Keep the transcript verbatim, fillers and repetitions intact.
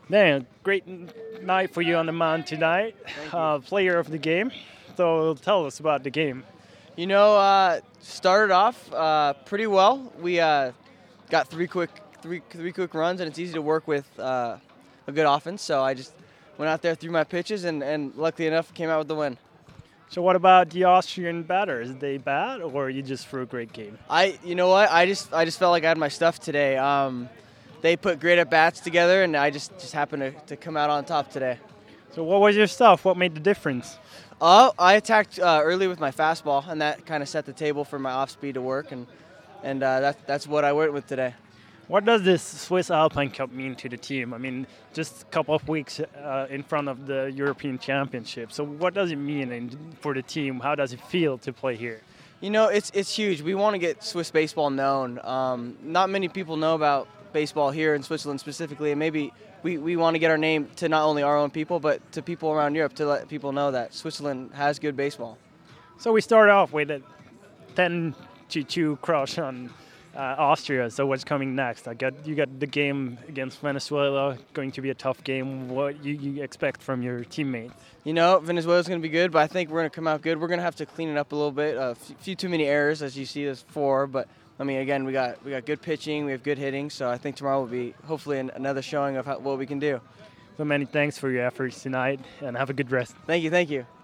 Man, great n- night for you on the mound tonight. Uh, player of the game. So tell us about the game. You know, uh, started off uh, pretty well. We uh, got three quick three three quick runs, and it's easy to work with uh, a good offense. So I just went out there, threw my pitches, and, and luckily enough, came out with the win. So what about the Austrian batters? They bad or you just threw a great game? I, you know what? I just I just felt like I had my stuff today. Um, they put great at bats together, and I just just happened to, to come out on top today. So what was your stuff? What made the difference? Uh, I attacked uh, early with my fastball, and that kind of set the table for my off speed to work, and and uh, that, that's what I went with today. What does this Swiss Alpine Cup mean to the team? I mean, just a couple of weeks uh, in front of the European Championship. So what does it mean in, for the team? How does it feel to play here? You know, it's it's huge. We want to get Swiss baseball known. Um, not many people know about baseball here in Switzerland specifically, and maybe we, we want to get our name to not only our own people, but to people around Europe to let people know that Switzerland has good baseball. So we started off with a ten to two crush on uh, Austria. So what's coming next? I got you got the game against Venezuela, going to be a tough game. What you, you expect from your teammates? You know, Venezuela's going to be good, but I think we're going to come out good. We're going to have to clean it up a little bit. A f- few too many errors, as you see, there's four. But I mean, again, we got we got good pitching, we have good hitting. So I think tomorrow will be hopefully an, another showing of how, what we can do. So many thanks for your efforts tonight, and have a good rest. Thank you, thank you.